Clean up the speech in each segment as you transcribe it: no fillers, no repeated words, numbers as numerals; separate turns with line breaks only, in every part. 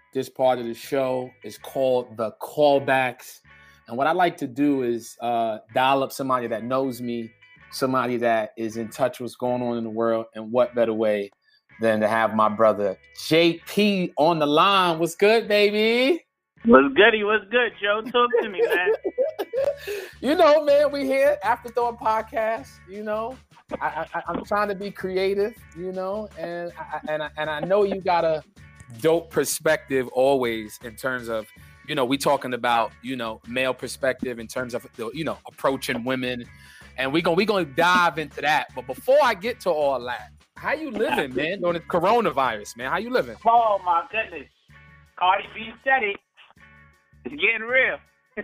this part of the show is called the callbacks. And what I like to do is dial up somebody that knows me, somebody that is in touch with what's going on in the world, and what better way than to have my brother JP on the line. What's good, baby?
What's goody? What's good, Joe? Talk to me, man.
You know, man, we here, Afterthought Podcast, you know. I'm trying to be creative, you know, and I know you got a dope perspective always in terms of, you know, we talking about, you know, male perspective in terms of, you know, approaching women, and we gonna dive into that. But before I get to all that, how you living, man, during the coronavirus, man? How you living?
Oh my goodness, Cardi B said it. It's getting real.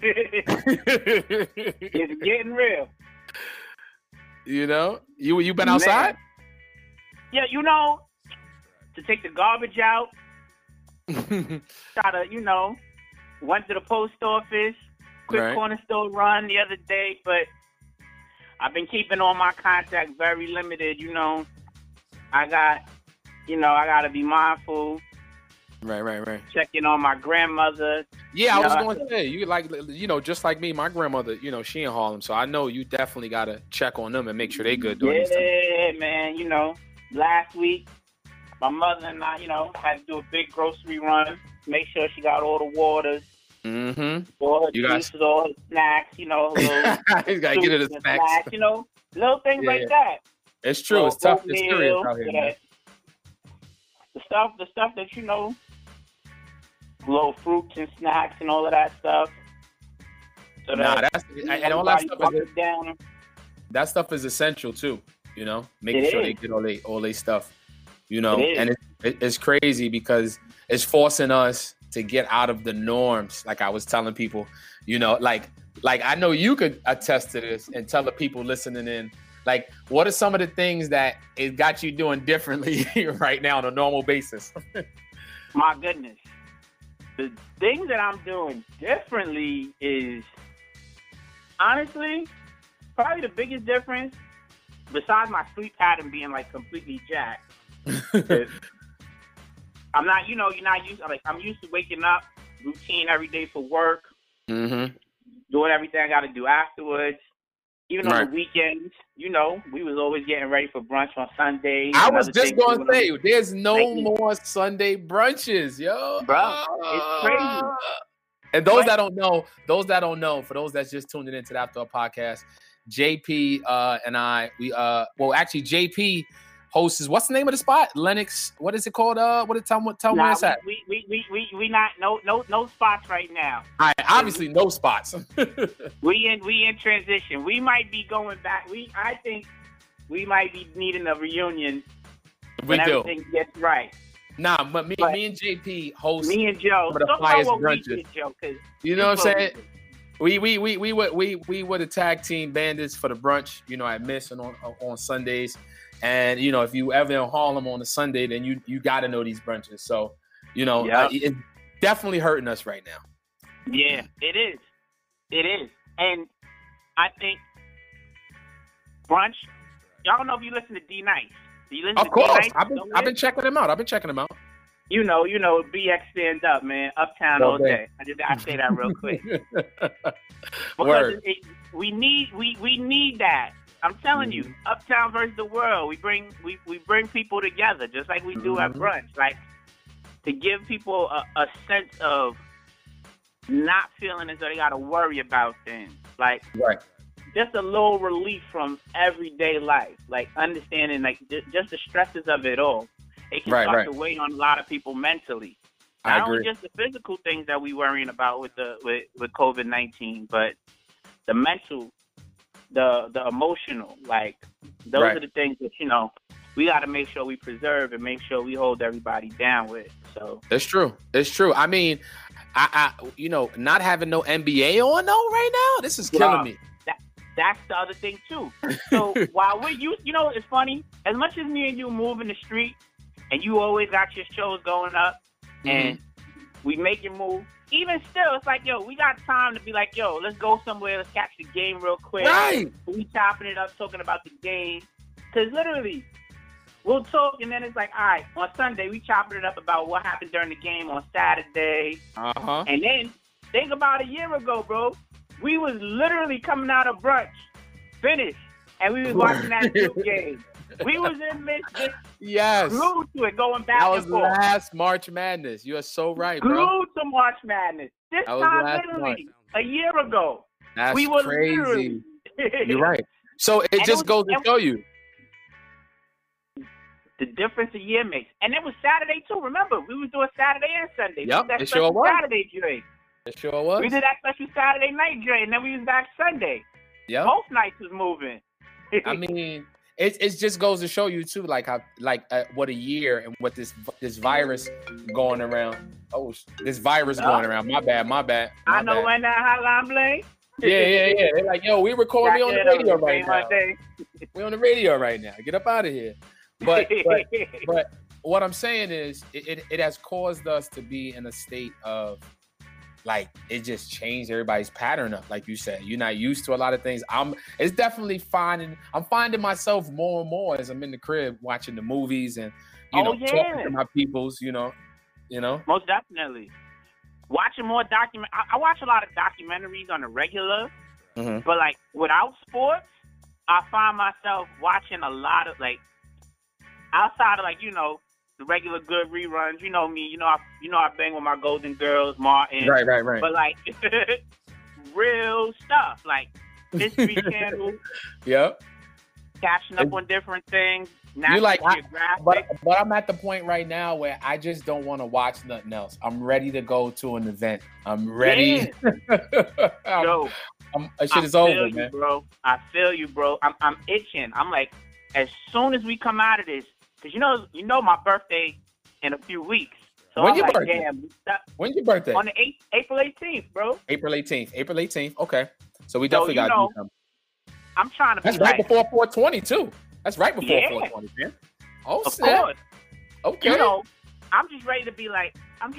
It's getting real.
You know, you been outside?
Yeah, you know, to take the garbage out. Try to, you know, went to the post office, quick corner store run the other day, but I've been keeping all my contacts very limited. You know, I got to be mindful.
Right.
Checking on my grandmother.
Yeah, I was going to say, you like, you know, just like me, my grandmother, you know, she in Harlem, so I know you definitely got to check on them and make sure they good doing this stuff.
Yeah, man, you know, last week, my mother and I, you know, had to do a big grocery run, make sure she got all the waters, all her juices, all her snacks, you know.
You got to get her the snacks.
You know, little things like that.
It's true.
So,
it's tough. It's serious out here, man.
The stuff that, you know, little fruits and snacks and all of that stuff. So
and all that stuff that stuff is essential too. You know, making sure they get all they stuff. You know, and it's crazy because it's forcing us to get out of the norms. Like I was telling people, you know, like I know you could attest to this and tell the people listening in. Like, what are some of the things that it got you doing differently right now on a normal basis?
My goodness. The things that I'm doing differently is, honestly, probably the biggest difference, besides my sleep pattern being, like, completely jacked. I'm not, you know, I'm used to waking up, routine every day for work, doing everything I got to do afterwards. Even on the weekends, you know, we was always getting ready for brunch on Sundays.
I was just going to say, there's no more Sunday brunches, yo.
Bro, it's crazy.
And those that don't know, for those that's just tuning into the Afterthought Podcast, JP and I, actually JP hosts, what's the name of the spot? Lennox, what is it called? Tell me where it's at.
We not, no spots right now.
All right, obviously no spots.
we in transition. We might be going back. I think we might be needing a reunion when everything gets right.
Nah, but me and JP host.
Me and Joe.
Some of the flyest brunches.
Joe,
you know what I'm saying? We were the tag team bandits for the brunch, you know, at Miss and on Sundays. And, you know, if you ever in Harlem on a Sunday, then you got to know these brunches. So, you know, it's definitely hurting us right now.
Yeah, it is. It is. And I think brunch, y'all don't know if you listen to D-Nice. Do you listen
of
to
course.
D-Nice?
I've been checking them out.
You know, BX stand up, man. Uptown all day. I say that real quick. Because we need that. I'm telling you, Uptown versus the world. We bring people together just like we do at brunch. Like, to give people a sense of not feeling as though they got to worry about things. Like, just a little relief from everyday life. Like, understanding, like, just the stresses of it all. It can start to weigh on a lot of people mentally. Not only just the physical things that we worrying about with COVID-19, but the mental, the emotional, like, those are the things that, you know, we got to make sure we preserve and make sure we hold everybody down with. So
it's true. I mean, I you know, not having no NBA on though right now, this is killing me.
That's the other thing too. So while you know, it's funny. As much as me and you move in the street, and you always got your shows going up, and we make your move. Even still, it's like, yo, we got time to be like, yo, let's go somewhere, let's catch the game real quick.
Right.
We chopping it up, talking about the game. Because literally, we'll talk, and then it's like, all right, on Sunday, we chopping it up about what happened during the game on Saturday.
Uh-huh.
And then, think about a year ago, bro. We was literally coming out of brunch, finished, and we was watching that Duke game. We was in midst,
yes,
glued to it, going back
that
and forth.
was last March Madness. You are so right, bro.
Glued to March Madness. This time, literally, a year ago.
That's
we were
crazy.
Literally...
You're right. So it just goes to show you
the difference a year makes. And it was Saturday too. Remember, we was doing Saturday and Sunday.
Yep,
that
it sure was.
Saturday drink.
It sure was.
We did that special Saturday night drink, and then we was back Sunday.
Yeah.
Both nights was moving.
I mean, it just goes to show you too, like how what a year and what this virus going around. Oh, this virus going around. My bad.
I know when that hotline bling.
Yeah. They're like, yo, we recording on the radio right now. We're on the radio right now. Get up out of here. But what I'm saying is, it has caused us to be in a state of, like, it just changed everybody's pattern up. Like you said, you're not used to a lot of things. It's definitely I'm finding myself more and more as I'm in the crib watching the movies and talking to my peoples. You know.
Most definitely. Watching more I watch a lot of documentaries on the regular, but like without sports, I find myself watching a lot of, like, outside of, like, the regular good reruns. You know me. I bang with my Golden Girls, Martin.
Right.
But like real stuff, like History Channel.
Yep.
Catching up on different things.
You like, but I'm at the point right now where I just don't want to watch nothing else. I'm ready to go to an event. I'm ready.
Yo,
shit is over, man.
Bro. I feel you, bro. I'm itching. I'm like, as soon as we come out of this, because you know my birthday in a few weeks. So
When's your birthday?
Damn,
when's your birthday?
On the April 18th, bro.
April 18th. Okay. So we definitely got to do something.
I'm trying to be
That's right before 420 too. That's right before 420, man. Oh,
of
snap.
Course.
Okay.
I'm just ready to be like,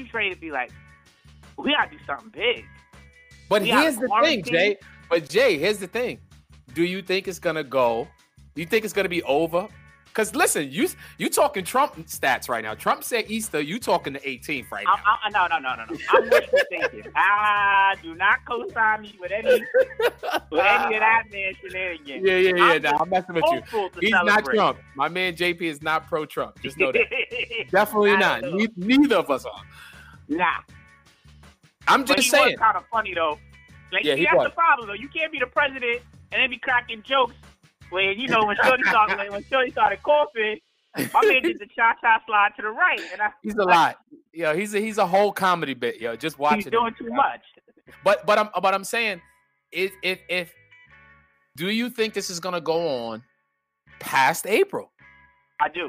we gotta do something big.
But here's the thing, Jay. Here's the thing. Do you think it's gonna go? Do you think it's gonna be over? Because listen, you talking Trump stats right now. Trump said Easter. You talking the 18th right now.
No. I'm wishful thinking. I do not co-sign me with any of that man shenanigans.
Yeah. Nah, I'm messing with you. He's not Trump. My man JP is not pro-Trump. Just know that. Definitely not. Neither of us are.
Nah.
I'm just saying.
He was kind of funny though. Like, that's the problem though. You can't be the president and then be cracking jokes. When when Shorty started coughing, my man did the cha-cha slide to the right, and
he's a lot. Yo, he's a whole comedy bit. Yo, just watching.
He's doing too much.
But I'm saying, if do you think this is gonna go on past April?
I do.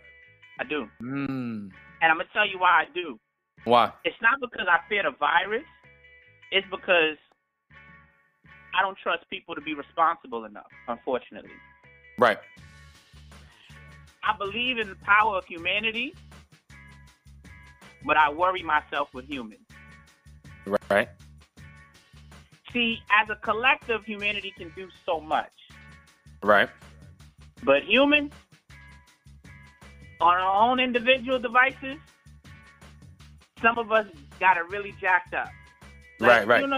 And I'm gonna tell you why I do.
Why?
It's not because I fear the virus. It's because I don't trust people to be responsible enough, unfortunately.
Right.
I believe in the power of humanity, but I worry myself with humans.
Right.
See, as a collective, humanity can do so much.
Right.
But humans, on our own individual devices, some of us got it really jacked up. Like,
right.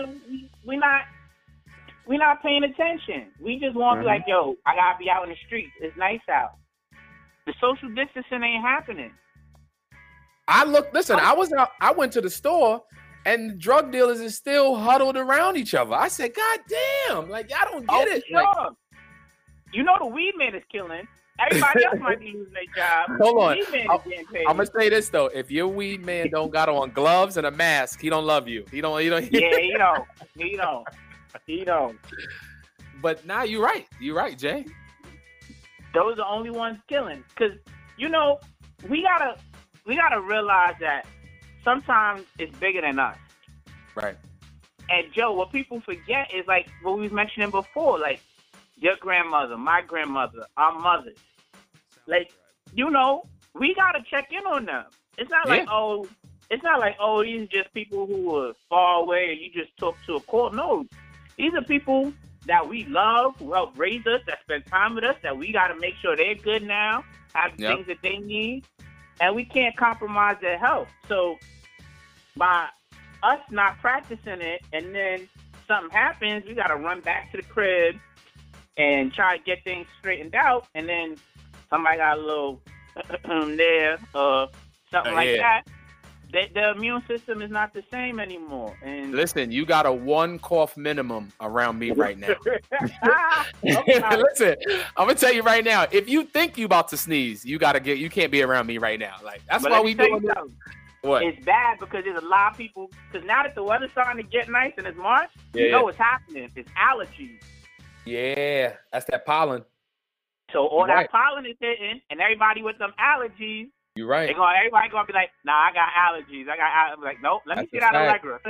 We're not paying attention. We just want to be like, yo, I got to be out in the streets. It's nice out. The social distancing ain't happening.
I went to the store and drug dealers are still huddled around each other. I said, God damn, like, I don't get it.
Sure. Like, the weed man is killing. Everybody else might be losing their job.
Hold on. I'm going to say this, though. If your weed man don't got on gloves and a mask, he don't love you. He don't.
Yeah, he don't.
But now you're right. You're right, Jay.
Those are the only ones killing. Because, we gotta realize that sometimes it's bigger than us.
Right.
And Joe, what people forget is like what we was mentioning before, like your grandmother, my grandmother, our mothers. Like, we gotta check in on them. It's not like, these are just people who were far away and you just talk to a call. No. These are people that we love, who helped raise us, that spend time with us, that we got to make sure they're good now, have things that they need, and we can't compromise their health. So by us not practicing it, and then something happens, we got to run back to the crib and try to get things straightened out, and then somebody got a little there or something like that. The immune system is not the same anymore. And
listen, you got a 1 cough minimum around me right now. Listen, I'm gonna tell you right now. If you think you about to sneeze, you can't be around me right now. Like that's why we doing this. What?
It's bad because there's a lot of people. Because now that the weather's starting to get nice and it's March, you know what's happening. It's allergies.
Yeah, that's that pollen.
So all that pollen is hitting, and everybody with them allergies.
You're right.
Everybody gonna be like, "Nah, I got allergies. I'm like, nope. Let me see that Allegra.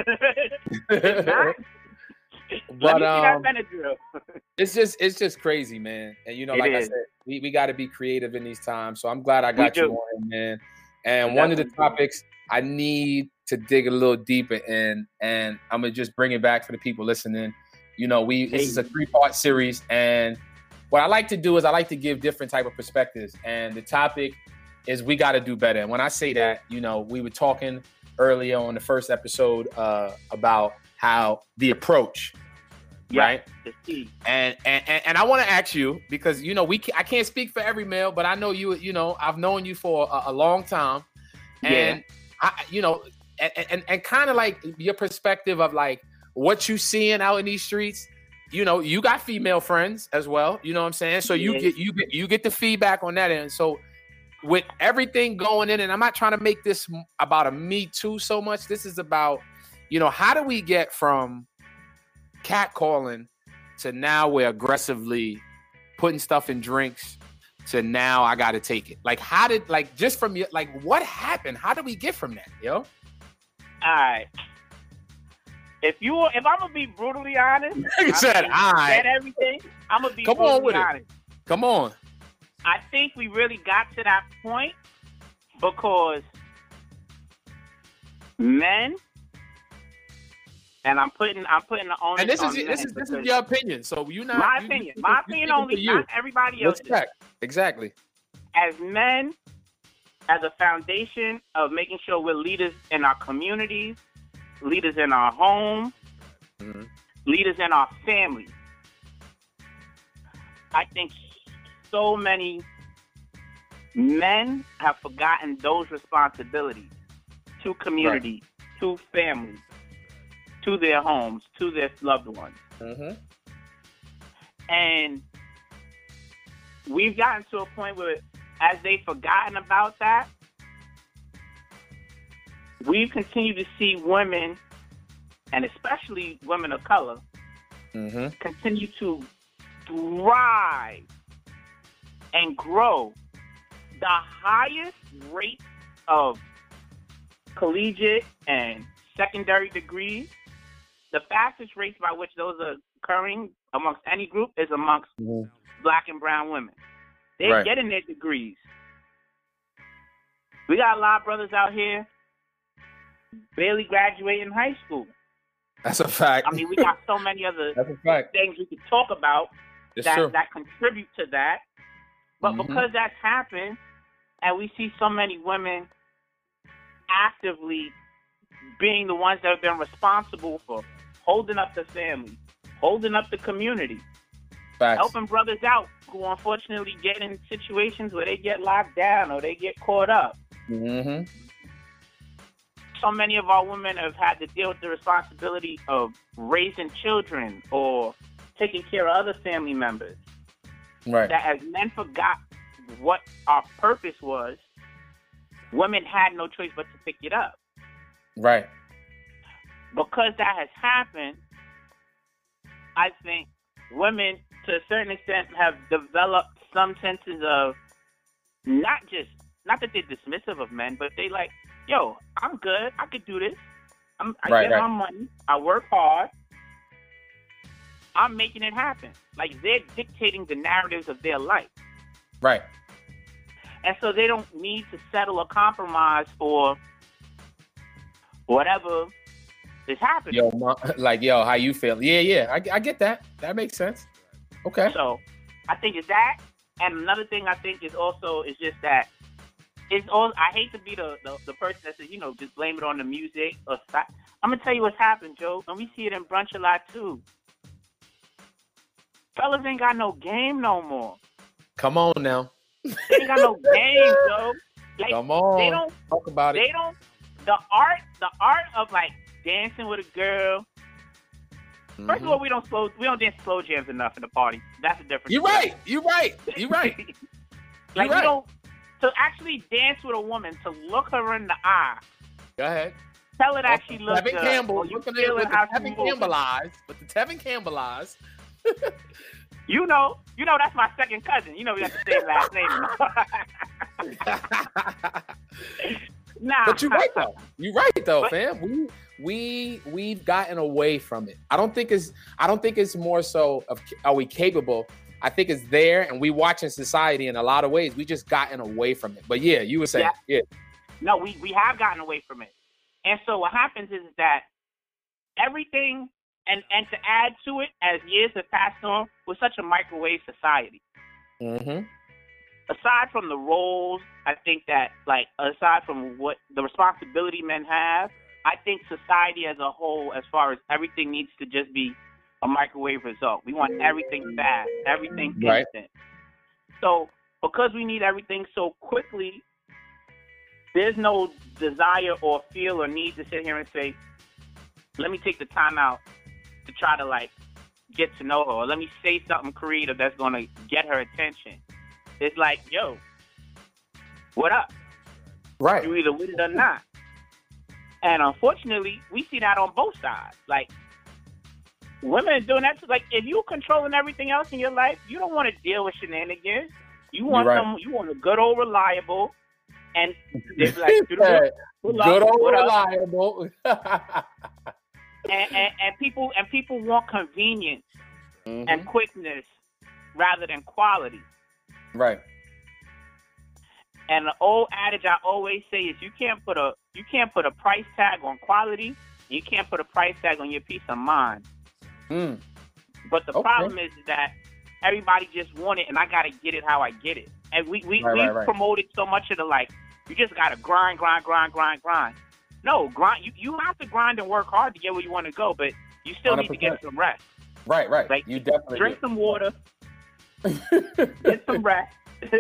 But
let me see that Benadryl."
it's just crazy, man. And like I said, we got to be creative in these times. So I'm glad I got you on, man. And one of the topics I need to dig a little deeper in, and I'm gonna just bring it back for the people listening. This is a 3-part series, and what I like to do is I like to give different type of perspectives. And the topic is we got to do better. And when I say that, we were talking earlier on the first episode about how the approach, right?
The key.
And I want to ask you, because I can't speak for every male, but I know you. I've known you for a long time, and and kind of like your perspective of like what you seeing out in these streets. You got female friends as well. You know what I'm saying? So you get the feedback on that end. So with everything going in, and I'm not trying to make this about a Me Too so much. This is about, how do we get from catcalling to now we're aggressively putting stuff in drinks to now I got to take it. Like, just from what happened? How did we get from that, yo?
All right. If I'm gonna be brutally honest,
said
everything. I'm gonna be brutally honest.
Come on.
I think we really got to that point because men, and I'm putting the onus.
And this is your opinion, so
my opinion only, not everybody else.
Exactly.
As men, as a foundation of making sure we're leaders in our communities, leaders in our home, leaders in our family. I think so many men have forgotten those responsibilities to community, to families, to their homes, to their loved ones. And we've gotten to a point where, as they've forgotten about that, we've continued to see women, and especially women of color, continue to thrive and grow. The highest rate of collegiate and secondary degrees, the fastest rates by which those are occurring amongst any group is amongst Black and brown women. They're getting their degrees. We got a lot of brothers out here barely graduating high school.
That's a fact.
I mean, we got so many other things we could talk about that contribute to that. But because that's happened, and we see so many women actively being the ones that have been responsible for holding up the family, holding up the community, helping brothers out who unfortunately get in situations where they get locked down or they get caught up. So many of our women have had to deal with the responsibility of raising children or taking care of other family members. That as men forgot what our purpose was, women had no choice but to pick it up. Because that has happened, I think women, to a certain extent, have developed some senses of not that they're dismissive of men, but they like, yo, I'm good. I could do this. I get my money. I work hard. I'm making it happen. Like, they're dictating the narratives of their life. And so they don't need to settle or compromise for whatever It's happening.
Yo, how you feel? Yeah. I get that. That makes sense. Okay.
So I think it's that. And another thing I think is just that it's all. I hate to be the person that says, just blame it on the music. I'm gonna tell you what's happened, Joe, and we see it in brunch a lot too. Fellas ain't got no game no more.
Come on now.
They ain't got no game, Joe. Like,
come on.
They don't
talk about it.
They don't. The art of like dancing with a girl. First of all, we don't dance slow jams enough in the party. That's a difference.
You're right.
Like, we don't. To actually dance with a woman, to look her in the eye.
Go ahead.
Tell her that she looks good.
Tevin Campbell.
You feeling how she moves.
With the Tevin Campbell eyes.
You know, that's my second cousin. We got the same last name. Nah.
But you're right though. Fam. We've gotten away from it. I don't think it's more so of are we capable. I think it's there, and we watching society in a lot of ways. We just gotten away from it. But yeah, you were saying, yeah.
No, we have gotten away from it. And so what happens is that everything, and to add to it, as years have passed on, we're such a microwave society.
Mm-hmm.
Aside from the roles, I think that, aside from what the responsibility men have, I think society as a whole, as far as everything needs to just be a microwave result. We want everything fast, everything instant. Right. So because we need everything so quickly, there's no desire or feel or need to sit here and say, let me take the time out to try to get to know her, or let me say something creative that's going to get her attention. It's like, yo, what up?
Right.
You either with it or not. And unfortunately, we see that on both sides. Women are doing that. If you're controlling everything else in your life, you don't want to deal with shenanigans. You want you want a good old reliable, and they're
good old reliable.
and people want convenience and quickness rather than quality.
Right.
And the old adage I always say is you can't put a price tag on quality. You can't put a price tag on your peace of mind. But the problem is that everybody just want it, and I gotta get it how I get it. And we promoted so much of the you just gotta grind. No, grind. You have to grind and work hard to get where you want to go, but you still 100%. Need to get some rest.
Right. You definitely
drink some water, get some rest.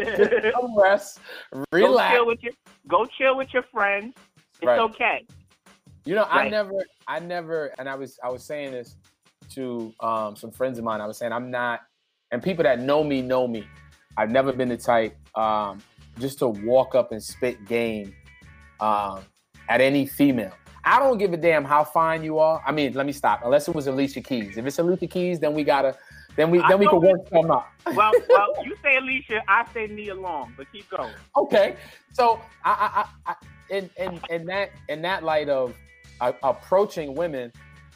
Relax.
Go chill with your friends. It's okay.
I never, and I was saying this to some friends of mine. I was saying I'm not, and people that know me. I've never been the type just to walk up and spit game at any female. I don't give a damn how fine you are. I mean, let me stop. Unless it was Alicia Keys. If it's Alicia Keys, then we can work something out.
Well, you say Alicia, I say Nia Long, but keep going.
Okay, so I in that light of approaching women,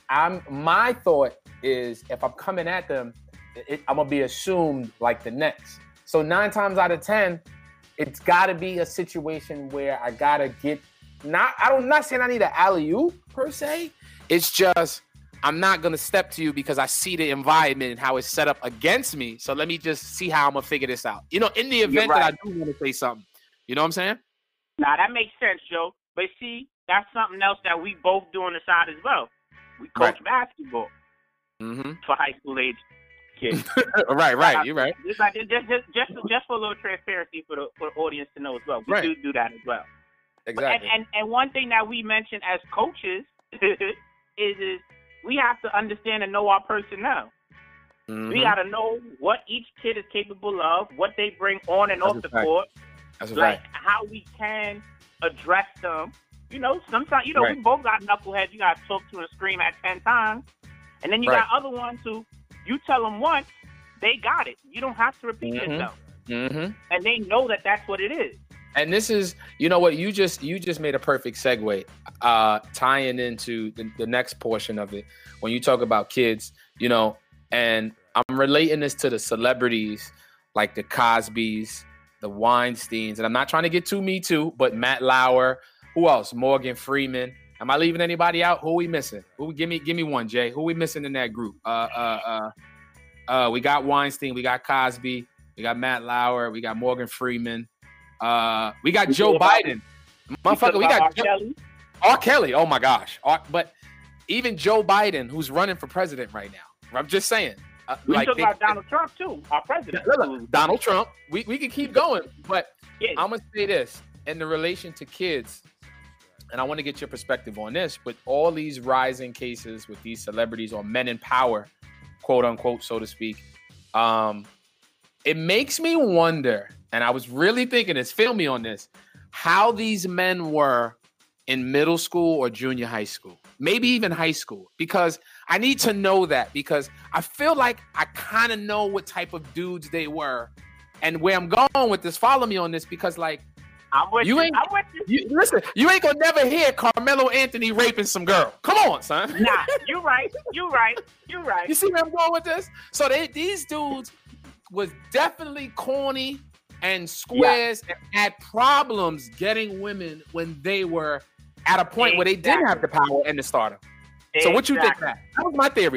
my thought is if I'm coming at them, I'm gonna be assumed like the next. So 9 times out of 10, it's got to be a situation where I gotta get. I'm not saying I need an alley-oop per se. It's just I'm not gonna step to you because I see the environment and how it's set up against me. So let me just see how I'm gonna figure this out. In the event that I do want to say something, you know what I'm saying?
Nah, that makes sense, Joe. But see, that's something else that we both do on the side as well. We coach basketball for high school age kids.
Right. You're right.
Just for a little transparency for the audience to know as well. We do that as well.
Exactly.
And one thing that we mention as coaches is we have to understand and know our personnel. We got to know what each kid is capable of, what they bring on and off the court, how we can address them. Sometimes, we both got knuckleheads you got to talk to and scream at 10 times. And then you got other ones who you tell them once, they got it. You don't have to repeat yourself. And they know that that's what it is.
And this is, what you just made a perfect segue, tying into the next portion of it. When you talk about kids, and I'm relating this to the celebrities like the Cosbys, the Weinsteins, and I'm not trying to get too Me Too, but Matt Lauer, who else? Morgan Freeman. Am I leaving anybody out? Who are we missing? Give me one, Jay. Who are we missing in that group? We got Weinstein, we got Cosby, we got Matt Lauer, we got Morgan Freeman, we got Joe Biden. Motherfucker, we got R. Kelly. Oh my gosh. But even Joe Biden, who's running for president right now. I'm just saying.
We talk about Donald Trump too, our president.
Donald Trump. We can keep going, but I'm gonna say this in the relation to kids. And I want to get your perspective on this, but all these rising cases with these celebrities or men in power, quote unquote, so to speak, it makes me wonder, and I was really thinking this, feel me on this, how these men were in middle school or junior high school, maybe even high school, because I need to know that, because I feel like I kind of know what type of dudes they were. And where I'm going with this, follow me on this, because like,
I'm with you.
Listen, you ain't gonna never hear Carmelo Anthony raping some girl. Come on, son.
Nah, you're right. You
see where I'm going with this? So these dudes was definitely corny and squares and had problems getting women when they were at a point where they didn't have the power and the stardom. So what you think of that? That was my theory.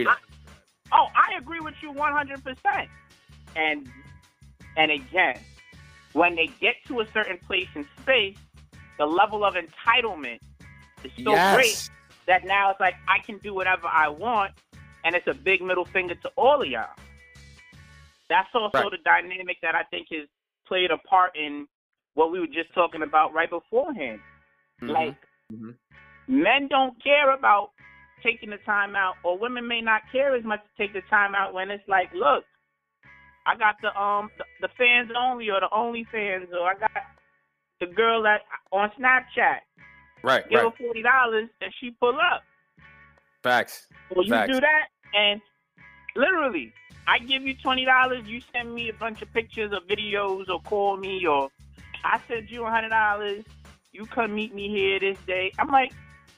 I agree with you 100%. And again, when they get to a certain place in space, the level of entitlement is so great that now it's like, I can do whatever I want, and it's a big middle finger to all of y'all. That's also the dynamic that I think has played a part in what we were just talking about right beforehand. Mm-hmm. Like, men don't care about taking the time out, or women may not care as much to take the time out when it's like, look, I got the fans only, or the only fans, or I got the girl that on Snapchat.
Right.
Give her $40 and she pull up.
Facts.
Well, you do that, and literally, I give you $20. You send me a bunch of pictures or videos, or call me, or I send you $100. You come meet me here this day. I'm like,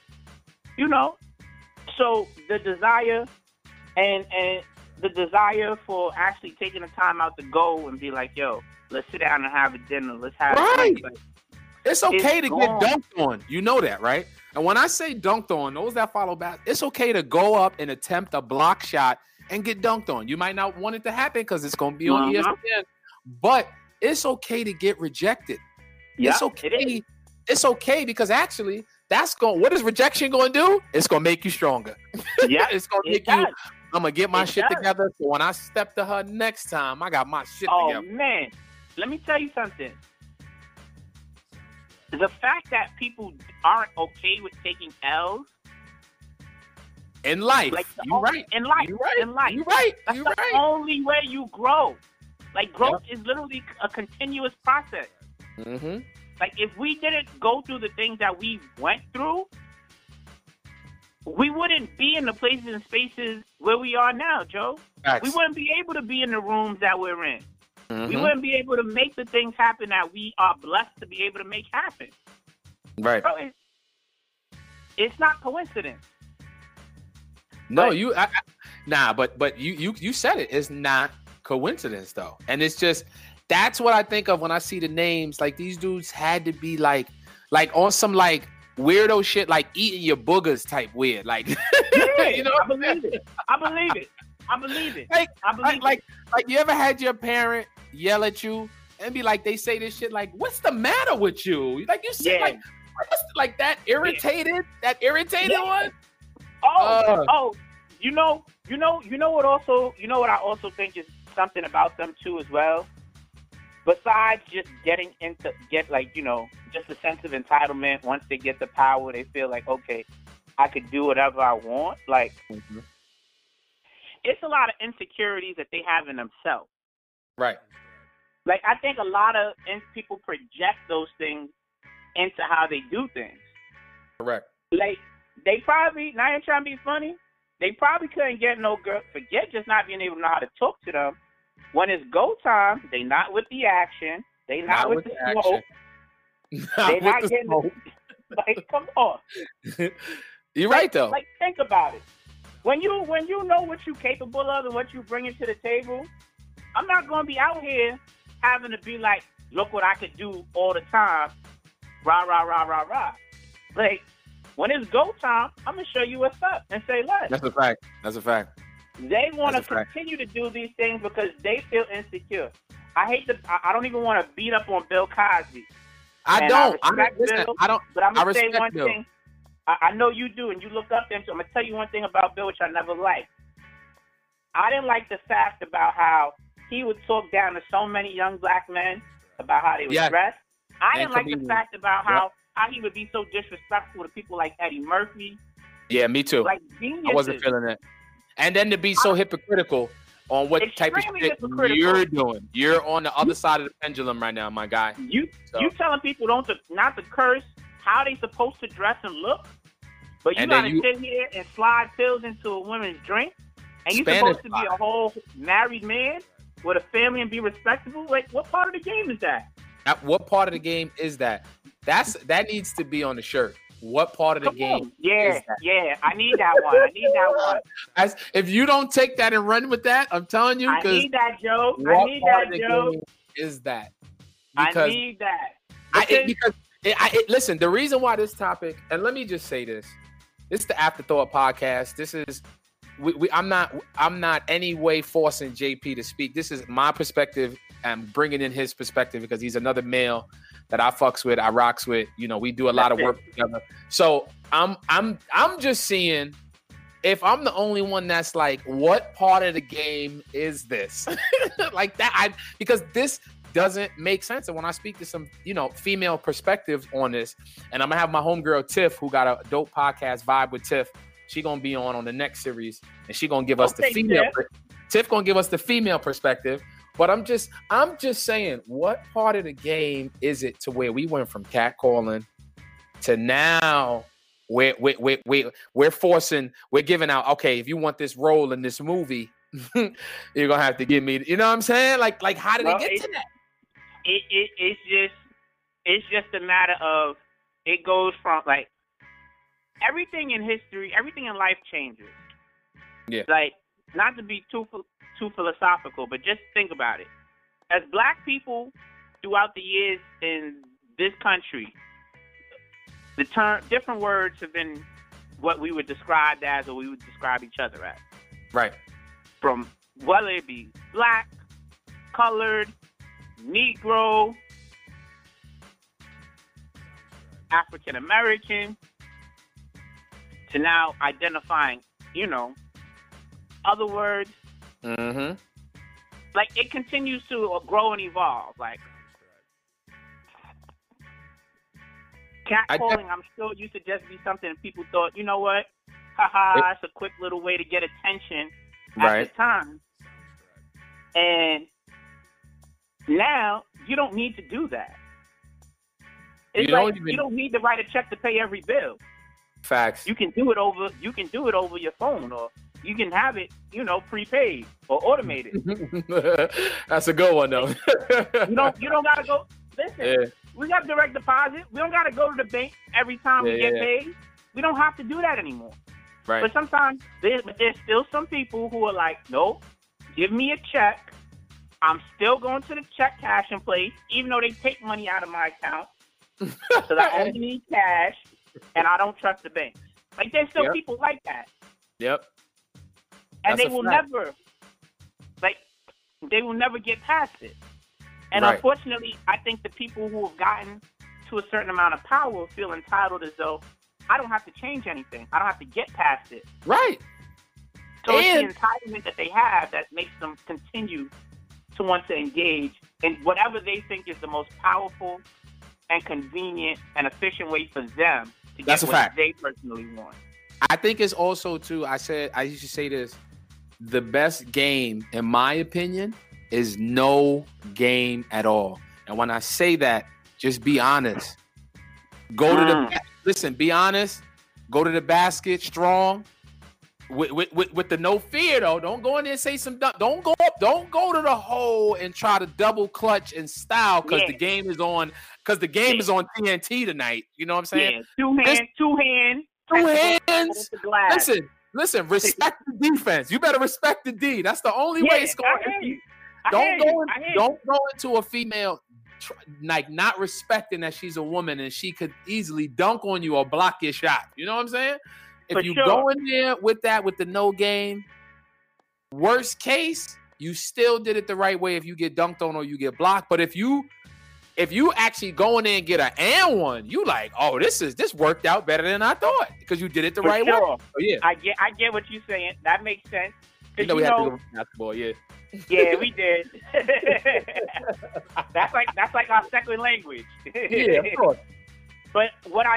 so the desire and the desire for actually taking the time out to go and be like, yo, let's sit down and have a dinner. Let's have a dinner.
It's okay to get dunked on. You know that, right? And when I say dunked on, those that follow back, it's okay to go up and attempt a block shot and get dunked on. You might not want it to happen because it's going to be on ESPN, but it's okay to get rejected. Yeah, it's okay. It's okay because actually, what is rejection going to do? It's going to make you stronger.
Yeah,
it's going to make you. I'm going to get my shit together, so when I step to her next time, I got my shit together.
Oh, man. Let me tell you something. The fact that people aren't okay with taking L's.
In life. You're right.
In life. That's the only way you grow. Like, growth is literally a continuous process.
Mm-hmm.
Like, if we didn't go through the things that we went through, we wouldn't be in the places and spaces where we are now, Joe.
Facts.
We wouldn't be able to be in the rooms that we're in.
Mm-hmm.
We wouldn't be able to make the things happen that we are blessed to be able to make happen.
Right.
So it's not coincidence.
No, but you said it. It's not coincidence though, and it's just that's what I think of when I see the names. Like these dudes had to be like on some like weirdo shit, like eating your boogers type weird. Like,
I believe it.
Like you ever had your parent yell at you and be like, they say this shit like, "What's the matter with you?" Like you say like that irritated, one.
You know what I also think is something about them too as well. Besides just just a sense of entitlement. Once they get the power, they feel like, okay, I could do whatever I want. Like, it's a lot of insecurities that they have in themselves.
Right.
Like, I think a lot of people project those things into how they do things.
Correct.
Like, they probably, not even trying to be funny, they probably couldn't get no girl, forget just not being able to know how to talk to them. When it's go time, they not with the action. They not with the smoke. They not getting the, like, come on.
You're right, though.
Like, think about it. When you know what you're capable of and what you bring to the table, I'm not going to be out here having to be like, look what I could do all the time. Rah, rah, rah, rah, rah. Like, when it's go time, I'm gonna show you what's up and say less.
That's a fact. That's a fact.
They want to continue to do these things because they feel insecure. I don't even want to beat up on Bill Cosby.
I don't.
But I'm gonna say one thing. I know you do, and you look up to him. So I'm gonna tell you one thing about Bill, which I never liked. I didn't like the fact about how he would talk down to so many young black men about how they were dressed. I didn't like the fact about how he would be so disrespectful to people like Eddie Murphy.
Yeah, me too.
Like geniuses.
I wasn't feeling it. And then to be so hypocritical on what type of shit you're doing. You're on the other side of the pendulum right now, my guy.
You telling people not to curse how they supposed to dress and look, but you gotta sit here and slide pills into a woman's drink, and you're supposed to be a whole married man with a family and be respectable? Like, what part of the game is that?
What part of the game is that? That needs to be on the shirt. What part of the game?
Yeah, I need that one.
If you don't take that and run with that, I'm telling you,
I need that, Joe.
Is that?
Because I need that.
Listen, the reason why this topic, and let me just say this. This is the Afterthought podcast. This is I'm not any way forcing JP to speak. This is my perspective. I'm bringing in his perspective because he's another male that I fucks with, I rocks with. You know, we do a lot of work together. So I'm just seeing if I'm the only one that's like, what part of the game is this? Like that, because this doesn't make sense. And when I speak to some, female perspective on this, and I'm gonna have my homegirl Tiff, who got a dope podcast, Vibe with Tiff. She gonna be on the next series, and she gonna give us the female. Tiff gonna give us the female perspective. But I'm just saying, what part of the game is it to where we went from catcalling to now we're giving out, okay, if you want this role in this movie, you're gonna have to give me, you know what I'm saying? Like how did it get to that?
It's just a matter of, it goes from like everything in history, everything in life changes.
Yeah.
Like, not to be too philosophical, but just think about it. As black people throughout the years in this country, the term, different words have been what we would describe as, or we would describe each other as.
Right.
From whether it be black, colored, Negro, African American, to now identifying, other words.
Mm-hmm.
Like, it continues to grow and evolve. Like, catcalling, I'm sure used to just be something people thought, you know what? Haha, it's a quick little way to get attention at the time. And now, you don't need to do that. It's you don't need to write a check to pay every bill.
Facts.
You can do it over your phone, or you can have it, prepaid or automated.
That's a good one, though.
you don't gotta go. Listen, we got direct deposit. We don't gotta go to the bank every time we get paid. We don't have to do that anymore.
Right.
But sometimes there's still some people who are like, nope, give me a check. I'm still going to the check cashing place, even though they take money out of my account. Because I only need cash, and I don't trust the banks. Like, there's still people like that.
Yep.
And they will never get past it. And unfortunately, I think the people who have gotten to a certain amount of power feel entitled as though I don't have to change anything. I don't have to get past it.
Right.
So it's the entitlement that they have that makes them continue to want to engage in whatever they think is the most powerful and convenient and efficient way for them to get what they personally want.
I think it's also, too, I used to say this, the best game, in my opinion, is no game at all. And when I say that, just be honest. Be honest. Go to the basket strong. With the no fear, though. Don't go in there and say some. Don't go to the hole and try to double clutch and style because the game is on. Because the game is on TNT tonight. You know what I'm saying?
Yeah. Two hands.
Listen. Respect the defense. You better respect the D. That's the only way it's going. Don't go into a female like not respecting that she's a woman and she could easily dunk on you or block your shot. You know what I'm saying? If you go in there with the no game, worst case, you still did it the right way if you get dunked on or you get blocked. But if you actually go in there and get an and one, you like, oh, this worked out better than I thought because you did it the right way. Oh, yeah,
I get what you're saying. That makes sense.
We had to go with basketball, yeah.
Yeah, we did. that's like our second language.
Yeah, of course.
But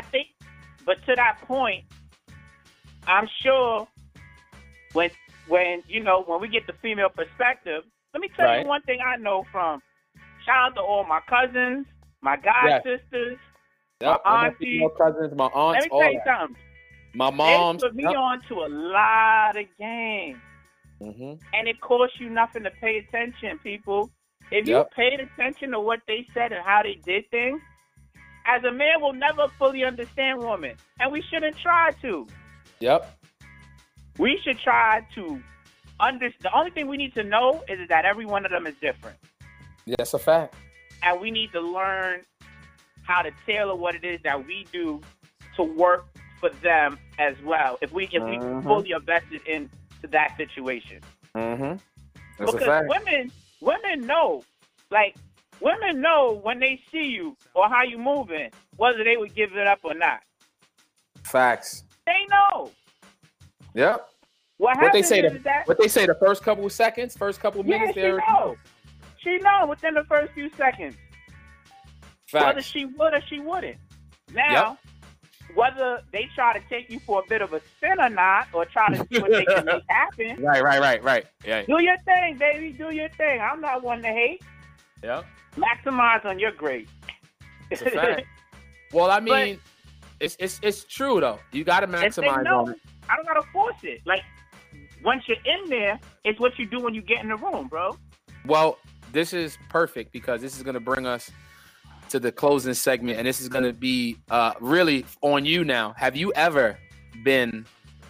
to that point, I'm sure when we get the female perspective, let me tell you one thing I know from. Shout out to all my cousins, my god sisters, my aunties,
my cousins, my aunts.
Let me tell you something.
My mom
They put me on to a lot of games. And it costs you nothing to pay attention, people. If you paid attention to what they said and how they did things, as a man, we'll never fully understand women. And we shouldn't try to.
Yep.
We should try to understand. The only thing we need to know is that every one of them is different.
That's a fact.
And we need to learn how to tailor what it is that we do to work for them as well. If we fully invested into that situation.
That's
because
a fact.
women know. Like, women know when they see you or how you moving, whether they would give it up or not.
Facts.
They know.
Yep.
What they say
the first couple of seconds, first couple of minutes there.
She know within the first few seconds.
Facts.
Whether she would or she wouldn't. Now, whether they try to take you for a bit of a spin or not, or try to see what they can make happen.
Right. Yeah.
Do your thing, baby. Do your thing. I'm not one to hate.
Yep.
Maximize on your grade.
It's a fact. Well, I mean, it's true though. You got to maximize on it.
I don't gotta force it. Like, once you're in there, it's what you do when you get in the room, bro.
Well, this is perfect because this is going to bring us to the closing segment, and this is going to be really on you now. Have you ever been?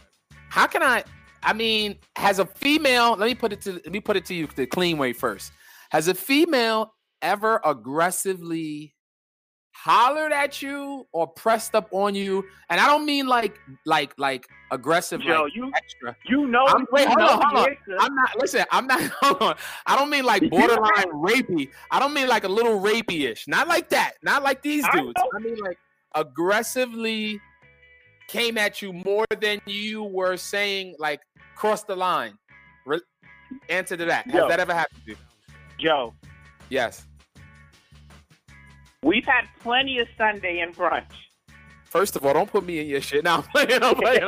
Has a female? Let me put it to you the clean way first. Has a female ever aggressively hollered at you or pressed up on you? And I don't mean like aggressive,
Yo,
like
you,
extra.
You know,
hold on. I'm not. Hold on. I don't mean like borderline rapey. I don't mean like a little rapey-ish. Not like that. Not like these dudes. I mean like aggressively came at you more than you were saying, like cross the line. Answer to that. Has that ever happened to you?
Joe.
Yes.
We've had plenty of Sunday in brunch.
First of all, don't put me in your shit. Now I'm playing.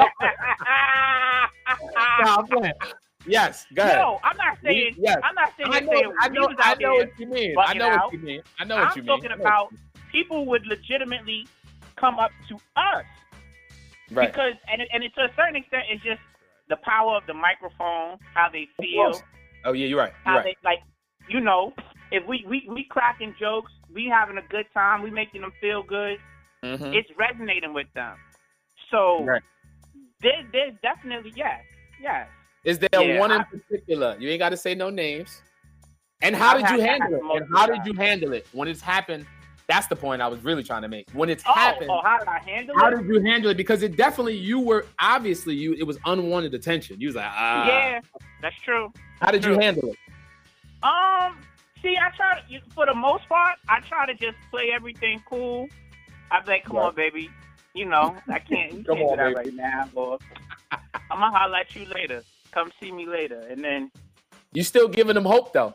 Yes, go ahead.
No, I'm not saying.
Yes.
I'm not saying.
I know what you mean. I know what you mean. I'm talking
about people would legitimately come up to us, right? Because and to a certain extent, it's just the power of the microphone, how they feel.
Oh yeah, you're right.
They, like, if we cracking jokes, we having a good time, we making them feel good. Mm-hmm. It's resonating with them. So there's definitely yes.
Is there one in particular? You ain't got to say no names. And how did you handle it? And how did you handle it when it's happened? That's the point I was really trying to make. When it's happened,
how did I handle it?
How did you handle it? Because it definitely it was unwanted attention. You was like,
yeah, that's true.
How did you handle it?
See, I try to, for the most part, I try to just play everything cool. I'm like, come on, baby. I can't. You can't do that right now, boy. I'm gonna holler at you later. Come see me later, and then.
You still giving them hope though?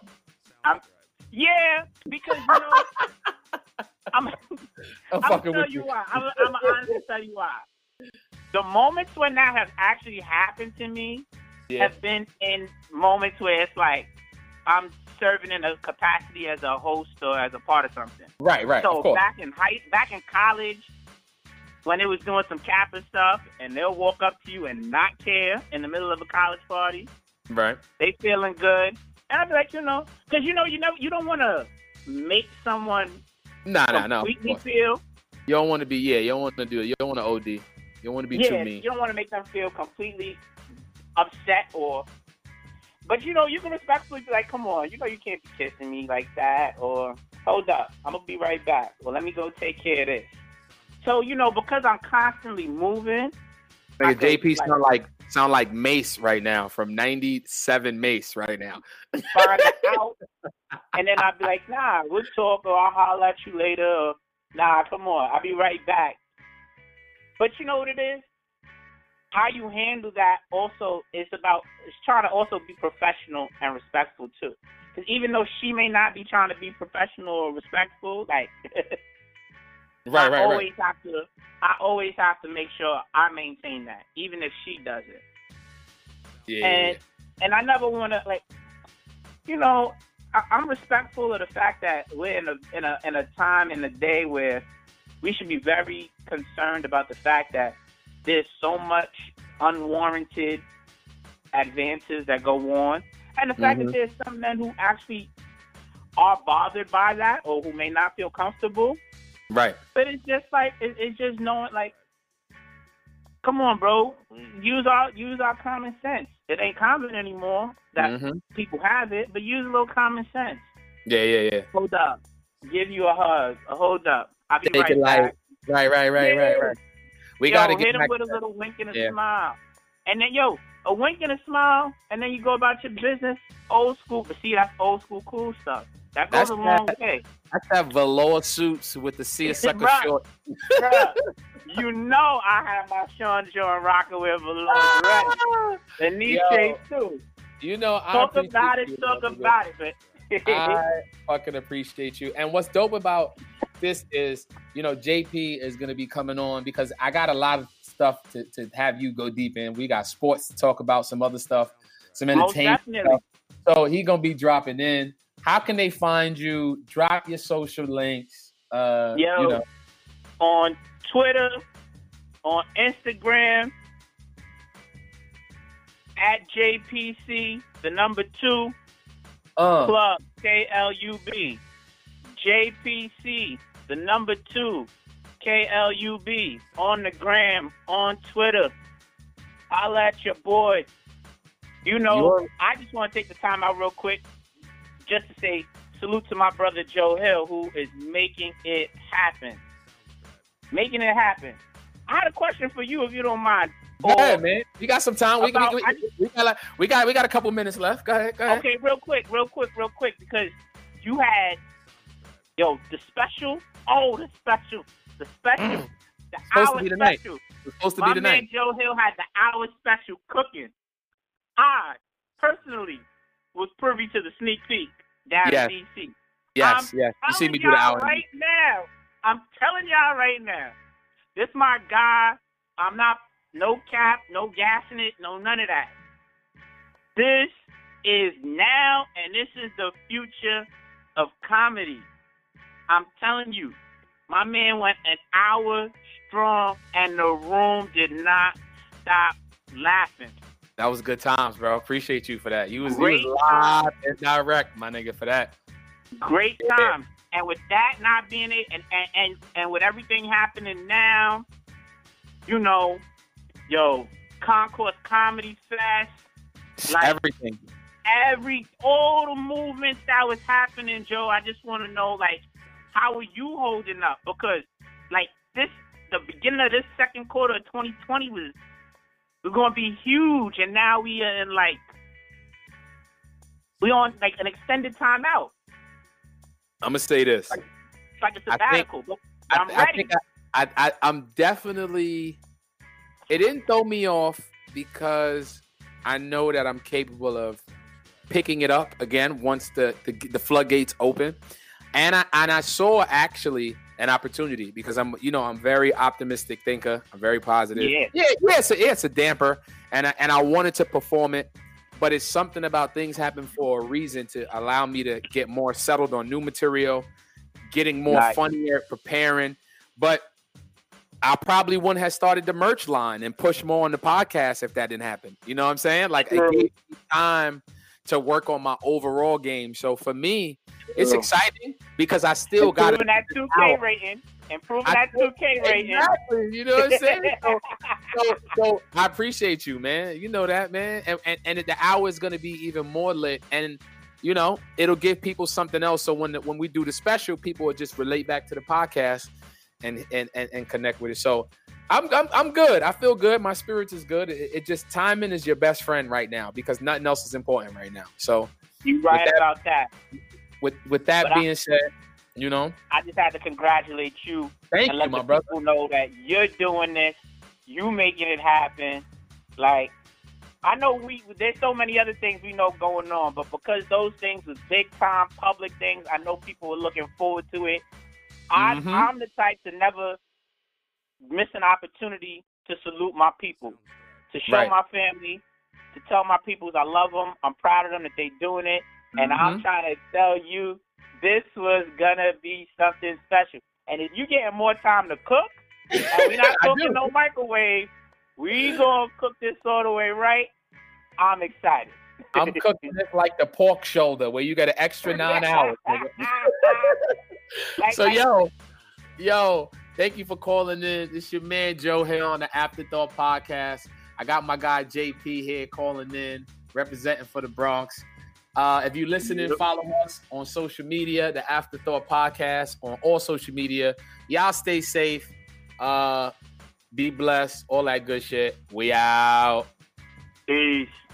Because I'm tell you why. I'm honestly tell you why. The moments when that has actually happened to me have been in moments where it's like I'm serving in a capacity as a host or as a part of something.
Right.
So back in college, when they was doing some Kappa stuff, and they'll walk up to you and not care in the middle of a college party.
Right.
They feeling good, and I'd be like, because you don't want to make someone completely feel.
You don't want to be, you don't want to do it. You don't want to OD. You don't want to be too mean.
You don't want to make them feel completely upset or. But you can respectfully be like, come on, you can't be kissing me like that, or hold up, I'm gonna be right back. Well, let me go take care of this. So, because I'm constantly moving.
Like JP sound like Mace right now, from 97 Mace right now.
Find out, and then I'll be like, nah, we'll talk, or I'll holler at you later, or nah, come on, I'll be right back. But you know what it is? How you handle that also is trying to also be professional and respectful too. Because even though she may not be trying to be professional or respectful, like I always have to make sure I maintain that, even if she does it.
Yeah.
And I never want to I'm respectful of the fact that we're in a time in the day where we should be very concerned about the fact that there's so much unwarranted advances that go on. And the fact that there's some men who actually are bothered by that, or who may not feel comfortable.
Right.
But it's just like, it's just knowing, like, come on, bro, use our common sense. It ain't common anymore that people have it, but use a little common sense.
Yeah.
Hold up. Give you a hug. Hold up. I'll be right back.
Right. We got to get
hit him with a little wink and a smile. And then, a wink and a smile, and then you go about your business. Old school. But see, that's old school cool stuff. That goes a long way.
That's that velour suits with the seersucker short.
Bruh, I have my Sean John Rockaway velour ready. And these days, too. Talk about it. But
I fucking appreciate you. And what's dope about this is, JP is going to be coming on because I got a lot of stuff to have you go deep in. We got sports to talk about, some other stuff, some entertainment stuff. So he going to be dropping in. How can they find you? Drop your social links.
On Twitter, on Instagram, at JPC, the number 2, Club, KLUB. JPC, the number 2, KLUB, on the gram, on Twitter. Holla at your boy. I just want to take the time out real quick just to say salute to my brother Joe Hill, who is making it happen. Making it happen. I had a question for you, if you don't mind.
Yeah, man. You got some time. We got a couple minutes left. Go ahead.
Okay, real quick, because you had the special. Oh, the special. The hour special.
It's supposed to be tonight.
My man Joe Hill had the hour special cooking. I personally was privy to the sneak peek down in DC.
Yes. You see me do the hour
right now. I'm telling y'all right now. This my guy. I'm not no cap, no gassing it, no none of that. This is now, and this is the future of comedy. I'm telling you, my man went an hour strong, and the room did not stop laughing.
That was good times, bro. Appreciate you for that. You was live and direct, my nigga, for that.
Great time. And with that not being it, and with everything happening now, Concourse Comedy Fest, like
everything.
All the movements that was happening, Joe, I just want to know, like, how are you holding up? Because, like, the beginning of this second quarter of 2020 was going to be huge, and now we are in, like, we on, like, an extended time out.
I'm going to say this.
It's like a sabbatical. I'm ready.
I'm definitely... It didn't throw me off because I know that I'm capable of picking it up again once the floodgates open. And I saw actually an opportunity because I'm very optimistic thinker. I'm very positive. Yeah. It's a damper, and I wanted to perform it, but it's something about things happen for a reason to allow me to get more settled on new material, getting more funnier, preparing. But I probably wouldn't have started the merch line and pushed more on the podcast if that didn't happen. You know what I'm saying? Like, it gave me time to work on my overall game. So for me, it's exciting because I still got
that 2K rating. Improving that 2K rating.
Exactly. You know what I'm saying? So I appreciate you, man. You know that, man. And the hour is gonna be even more lit. And you know, it'll give people something else. So when we do the special, people will just relate back to the podcast and connect with it. So I'm good. I feel good. My spirits is good. It just timing is your best friend right now because nothing else is important right now. So
you're right about that.
With that being said, you know,
I just had to congratulate you.
Thank you, my brother.
People know that you're doing this. You making it happen. Like, I know there's so many other things we know going on, but because those things was big time public things, I know people are looking forward to it. I'm the type to never miss an opportunity to salute my people, to show my family, to tell my peoples I love them. I'm proud of them that they're doing it, and I'm trying to tell you this was gonna be something special. And if you getting more time to cook, and we're not cooking no microwave, we gonna cook this all the way right. I'm excited.
I'm cooking it like the pork shoulder where you got an extra 9 hours. So yo, thank you for calling in. This your man Joe here on the Afterthought Podcast. I got my guy JP here calling in, representing for the Bronx. If you listening, follow us on social media, the Afterthought Podcast on all social media. Y'all stay safe. Be blessed. All that good shit. We out.
Peace.